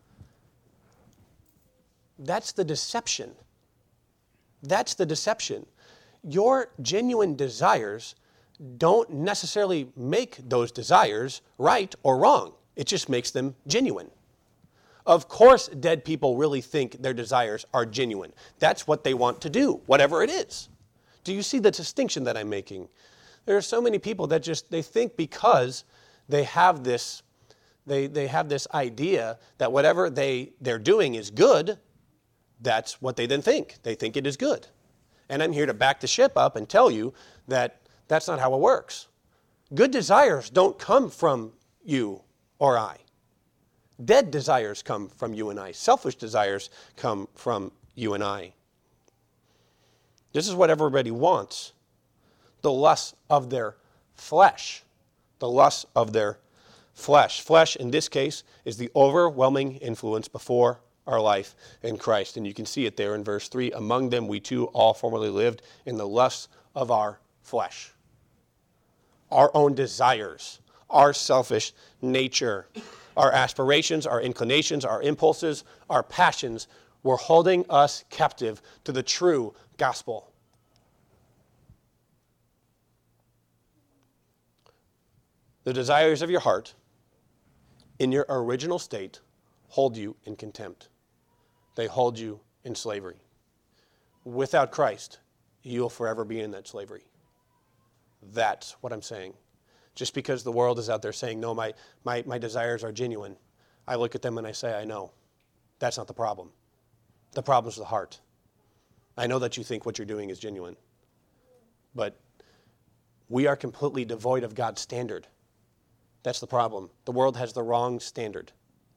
Speaker 1: That's the deception. That's the deception. Your genuine desires don't necessarily make those desires right or wrong. It just makes them genuine. Of course, dead people really think their desires are genuine. That's what they want to do, whatever it is. Do you see the distinction that I'm making? There are so many people that just, they think because they have this, they, they have this idea that whatever they, they're doing is good, that's what they then think. They think it is good. And I'm here to back the ship up and tell you that that's not how it works. Good desires don't come from you or I. Dead desires come from you and I. Selfish desires come from you and I. This is what everybody wants. The lust of their flesh. The lust of their flesh. Flesh, in this case, is the overwhelming influence before our life in Christ. And you can see it there in verse three. Among them we too all formerly lived in the lusts of our flesh. Our own desires, our selfish nature, our aspirations, our inclinations, our impulses, our passions were holding us captive to the true gospel. The desires of your heart in your original state hold you in contempt. They hold you in slavery. Without Christ, you'll forever be in that slavery. That's what I'm saying. Just because the world is out there saying, no, my, my, my desires are genuine, I look at them and I say, I know. That's not the problem. The problem is the heart. I know that you think what you're doing is genuine. But we are completely devoid of God's standard. That's the problem. The world has the wrong standard.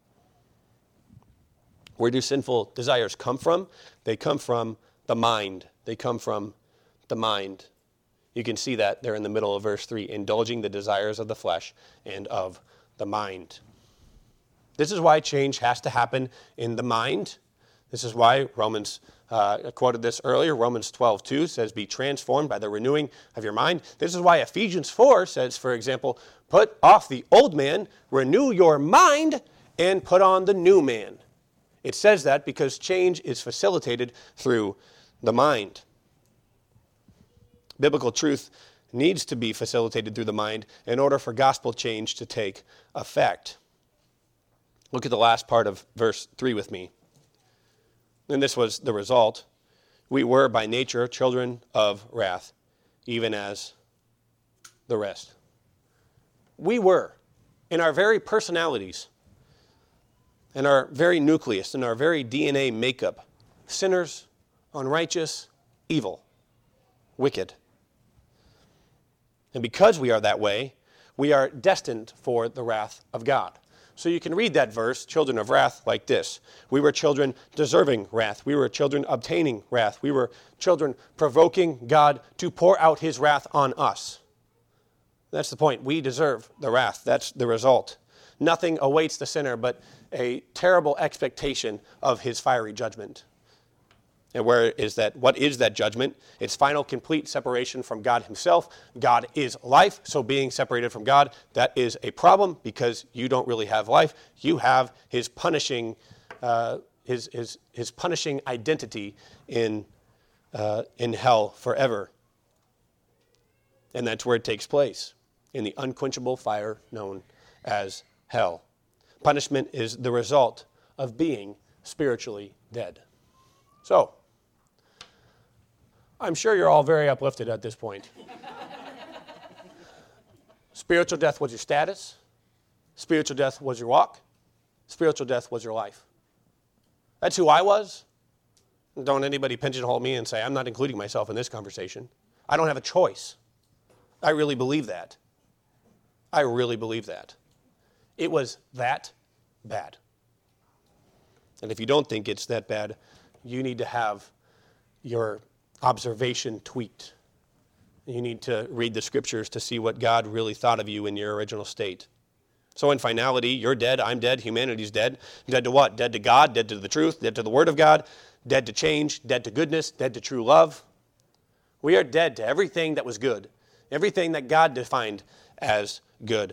Speaker 1: Where do sinful desires come from? They come from the mind. They come from the mind. You can see that there in the middle of verse three, indulging the desires of the flesh and of the mind. This is why change has to happen in the mind. This is why Romans, uh, I quoted this earlier, Romans twelve two says, be transformed by the renewing of your mind. This is why Ephesians four says, for example, put off the old man, renew your mind, and put on the new man. It says that because change is facilitated through the mind. Biblical truth needs to be facilitated through the mind in order for gospel change to take effect. Look at the last part of verse three with me. And this was the result. We were by nature children of wrath, even as the rest. We were, in our very personalities, in our very nucleus, in our very D N A makeup, sinners, unrighteous, evil, wicked. And because we are that way, we are destined for the wrath of God. So you can read that verse, children of wrath, like this. We were children deserving wrath. We were children obtaining wrath. We were children provoking God to pour out his wrath on us. That's the point. We deserve the wrath. That's the result. Nothing awaits the sinner but a terrible expectation of his fiery judgment. And where is that? What is that judgment? It's final, complete separation from God himself. God is life, so being separated from God, that is a problem because you don't really have life. You have his punishing, uh, his his his punishing identity in uh, in hell forever. And that's where it takes place, in the unquenchable fire known as hell. Punishment is the result of being spiritually dead. So, I'm sure you're all very uplifted at this point. Spiritual death was your status. Spiritual death was your walk. Spiritual death was your life. That's who I was. Don't anybody pigeonhole me and say, I'm not including myself in this conversation. I don't have a choice. I really believe that. I really believe that. It was that bad. And if you don't think it's that bad, you need to have your observation tweaked. You need to read the scriptures to see what God really thought of you in your original state. So in finality, you're dead, I'm dead, humanity's dead. Dead to what? Dead to God, dead to the truth, dead to the Word of God, dead to change, dead to goodness, dead to true love. We are dead to everything that was good, everything that God defined as good.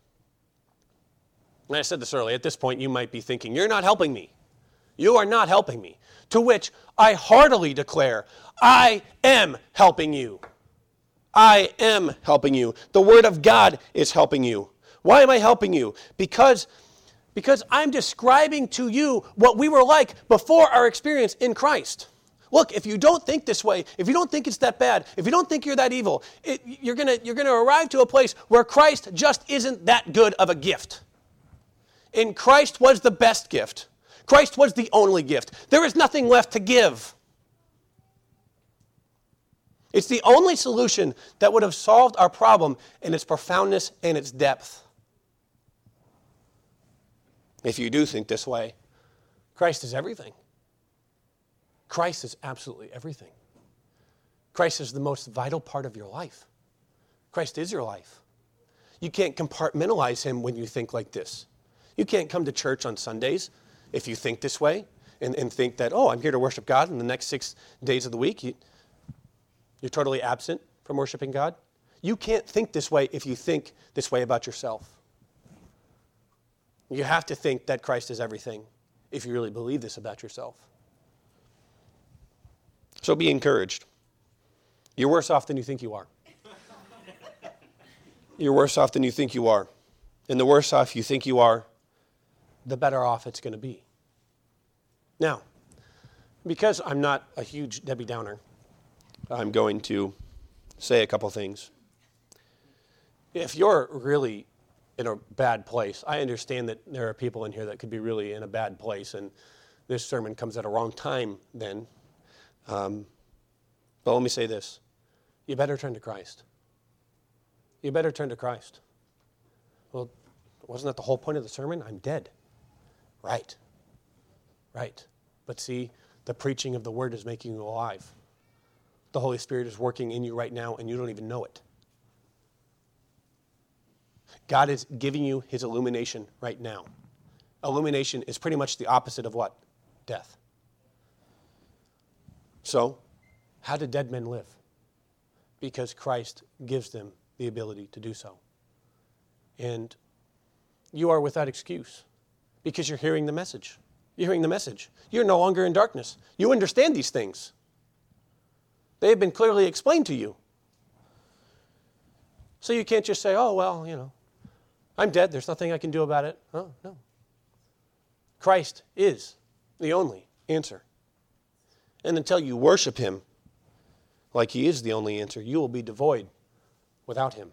Speaker 1: And I said this earlier, at this point you might be thinking, you're not helping me. You are not helping me. To which I heartily declare, I am helping you. I am helping you. The Word of God is helping you. Why am I helping you? Because, because I'm describing to you what we were like before our experience in Christ. Look, if you don't think this way, if you don't think it's that bad, if you don't think you're that evil, it, you're gonna, you're gonna arrive to a place where Christ just isn't that good of a gift. And Christ was the best gift. Christ was the only gift. There is nothing left to give. It's the only solution that would have solved our problem in its profoundness and its depth. If you do think this way, Christ is everything. Christ is absolutely everything. Christ is the most vital part of your life. Christ is your life. You can't compartmentalize him when you think like this. You can't come to church on Sundays if you think this way and, and think that, oh, I'm here to worship God, and the next six days of the week, you, you're totally absent from worshiping God. You can't think this way if you think this way about yourself. You have to think that Christ is everything if you really believe this about yourself. So be encouraged. You're worse off than you think you are. You're worse off than you think you are. And the worse off you think you are, the better off it's going to be. Now, because I'm not a huge Debbie Downer, I'm going to say a couple things. If you're really in a bad place, I understand that there are people in here that could be really in a bad place, and this sermon comes at a wrong time then. Um, but let me say this. You better turn to Christ. You better turn to Christ. Well, wasn't that the whole point of the sermon? I'm dead. Right. Right. But see, the preaching of the word is making you alive. The Holy Spirit is working in you right now, and you don't even know it. God is giving you his illumination right now. Illumination is pretty much the opposite of what? Death. So, how do dead men live? Because Christ gives them the ability to do so. And you are without excuse because you're hearing the message. You're hearing the message. You're no longer in darkness. You understand these things. They have been clearly explained to you. So you can't just say, oh, well, you know, I'm dead. There's nothing I can do about it. Oh, no. Christ is the only answer. And until you worship him like he is the only answer, you will be devoid without him.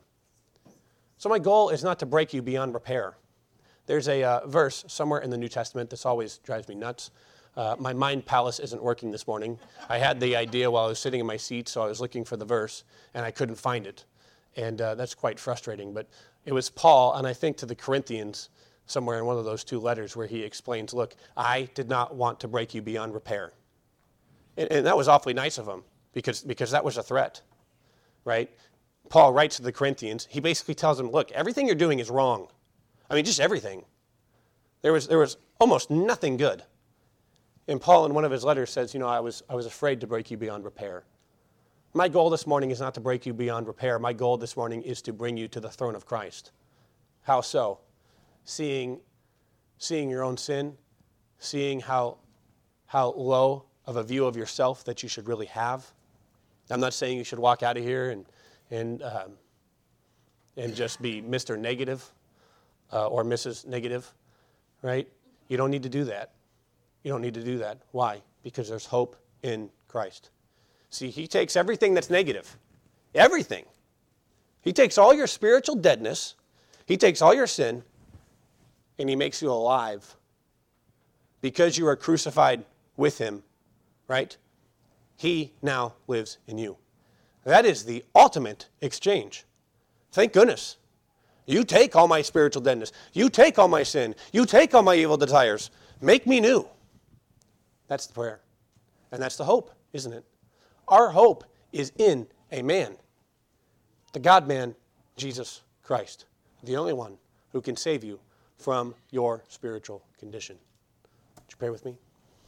Speaker 1: So my goal is not to break you beyond repair. There's a uh, verse somewhere in the New Testament this always drives me nuts. Uh, my mind palace isn't working this morning. I had the idea while I was sitting in my seat, so I was looking for the verse, and I couldn't find it. And uh, that's quite frustrating. But it was Paul, and I think to the Corinthians, somewhere in one of those two letters, where he explains, look, I did not want to break you beyond repair. And, and that was awfully nice of him, because, because that was a threat, right? Paul writes to the Corinthians. He basically tells them, look, everything you're doing is wrong. I mean, just everything. There was, there was almost nothing good. And Paul, in one of his letters, says, you know, I was, I was afraid to break you beyond repair. My goal this morning is not to break you beyond repair. My goal this morning is to bring you to the throne of Christ. How so? Seeing, seeing your own sin, seeing how, how low of a view of yourself that you should really have. I'm not saying you should walk out of here and, and, um, and just be Mister Negative uh, or Missus Negative, right? You don't need to do that. You don't need to do that. Why? Because there's hope in Christ. See, he takes everything that's negative, everything. He takes all your spiritual deadness, he takes all your sin, and he makes you alive because you are crucified with him, right? He now lives in you. That is the ultimate exchange. Thank goodness. You take all my spiritual deadness. You take all my sin. You take all my evil desires. Make me new. That's the prayer. And that's the hope, isn't it? Our hope is in a man, the God-man, Jesus Christ, the only one who can save you from your spiritual condition. Would you pray with me?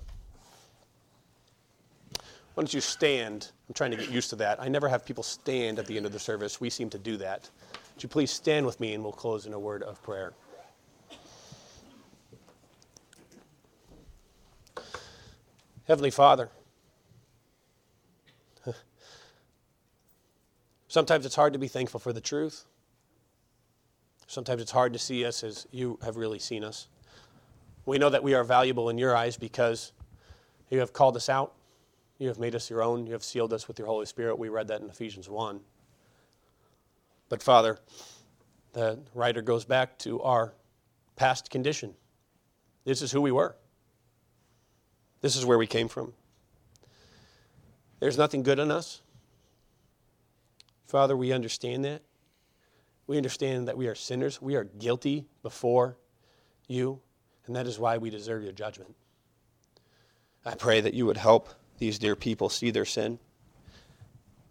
Speaker 1: Why don't you stand? I'm trying to get used to that. I never have people stand at the end of the service. We seem to do that. Would you please stand with me and we'll close in a word of prayer. Heavenly Father, sometimes it's hard to be thankful for the truth. Sometimes it's hard to see us as you have really seen us. We know that we are valuable in your eyes because you have called us out. You have made us your own. You have sealed us with your Holy Spirit. We read that in Ephesians one. But Father, the writer goes back to our past condition. This is who we were. This is where we came from. There's nothing good in us. Father, we understand that. We understand that we are sinners. We are guilty before you, and that is why we deserve your judgment. I pray that you would help these dear people see their sin.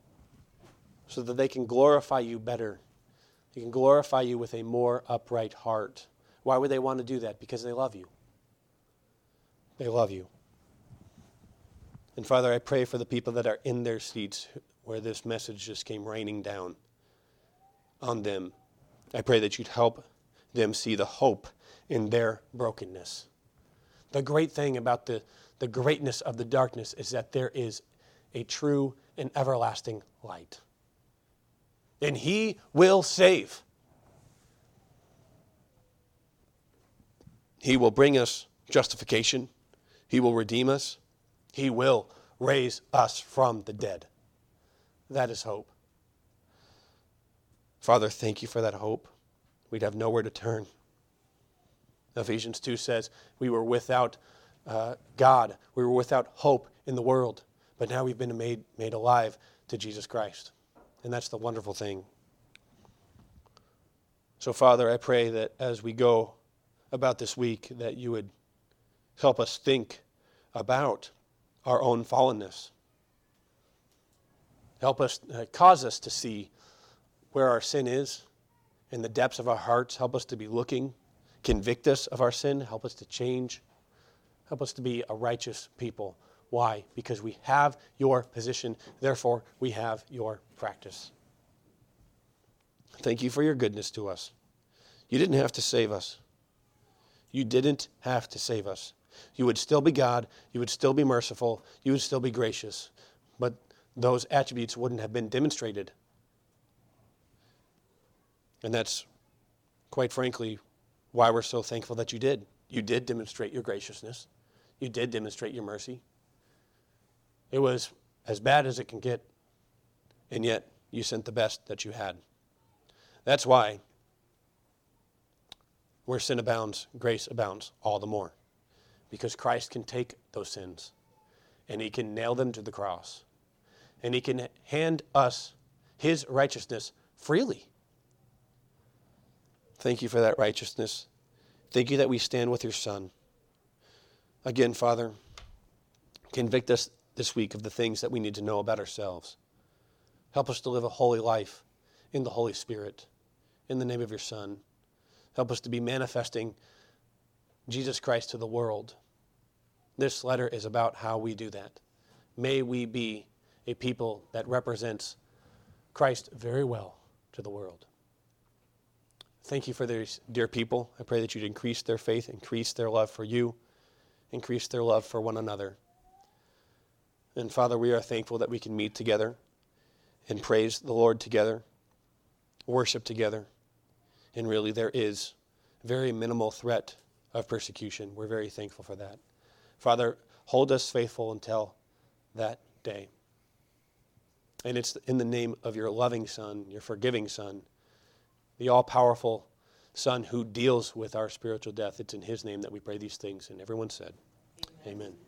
Speaker 1: so that they can glorify you better. They can glorify you with a more upright heart. Why would they want to do that? Because they love you. They love you. And Father, I pray for the people that are in their seats where this message just came raining down on them. I pray that you'd help them see the hope in their brokenness. The great thing about the, the greatness of the darkness is that there is a true and everlasting light. And he will save. He will bring us justification. He will redeem us. He will raise us from the dead. That is hope. Father, thank you for that hope. We'd have nowhere to turn. Ephesians two says we were without uh, God. We were without hope in the world. But now we've been made, made alive to Jesus Christ. And that's the wonderful thing. So, Father, I pray that as we go about this week, that you would help us think about our own fallenness. Help us, uh, cause us to see where our sin is in the depths of our hearts. Help us to be looking. Convict us of our sin. Help us to change. Help us to be a righteous people. Why? Because we have your position. Therefore, we have your practice. Thank you for your goodness to us. You didn't have to save us. You didn't have to save us. You would still be God. You would still be merciful. You would still be gracious. But those attributes wouldn't have been demonstrated. And that's, quite frankly, why we're so thankful that you did. You did demonstrate your graciousness. You did demonstrate your mercy. It was as bad as it can get, and yet you sent the best that you had. That's why where sin abounds, grace abounds all the more. Because Christ can take those sins, and he can nail them to the cross, and he can hand us his righteousness freely. Thank you for that righteousness. Thank you that we stand with your Son. Again, Father, convict us this week of the things that we need to know about ourselves. Help us to live a holy life in the Holy Spirit, in the name of your Son. Help us to be manifesting Jesus Christ to the world. This letter is about how we do that. May we be a people that represents Christ very well to the world. Thank you for these dear people. I pray that you'd increase their faith, increase their love for you, increase their love for one another. And Father, we are thankful that we can meet together and praise the Lord together, worship together. And really there is very minimal threat of persecution. We're very thankful for that. Father, hold us faithful until that day. And it's in the name of your loving Son, your forgiving Son, the all-powerful Son who deals with our spiritual death. It's in his name that we pray these things. And everyone said, amen. Amen.